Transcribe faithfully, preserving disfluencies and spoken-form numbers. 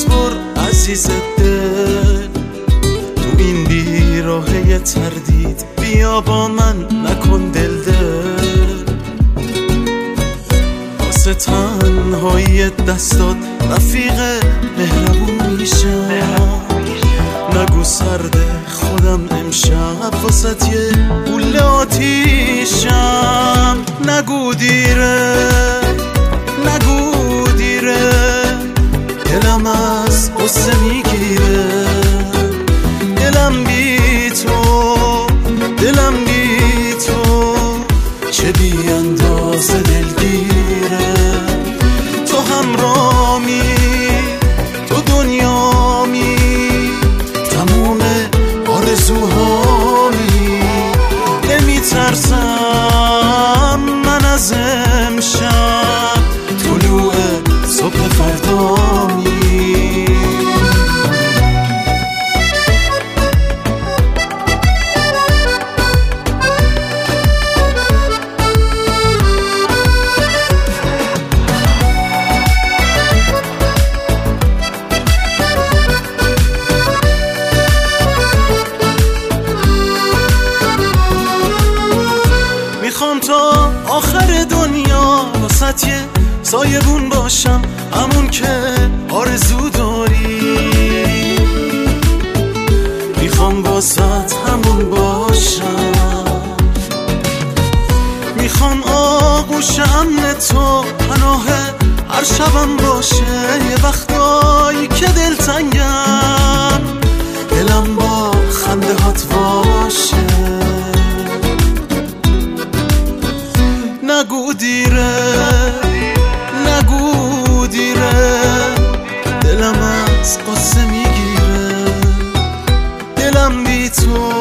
بسپر عزیز دل تو این بیراهه تردید، بیا با من نکن دل دل. واسه تنهایی دستات رفیق مهربون میشم، نگو سرده خودم امشب واسه یه گوله آتیشم. نگو دیره نگو دیره، دلم از قصه میگیره، دلم بی تو دلم بی تو چه بی اندازه دلگیره. تو همرامی تو دنیامی، تموم آرزوهامی. نمیترسم من از امشب، طلوع صبح فردامی. میخوام تا آخر دنیا واسط یه سایبون باشم، همون که آرزو داری. میخوام واسط همون باشم، میخوام آغوش امن تو پناه هر شبم باشه. یه وقتایی که دلتنگم، دلم با خنده هات باشه. نگو دیره نگو دیره، دلم از قصه میگیره، دلم بی تو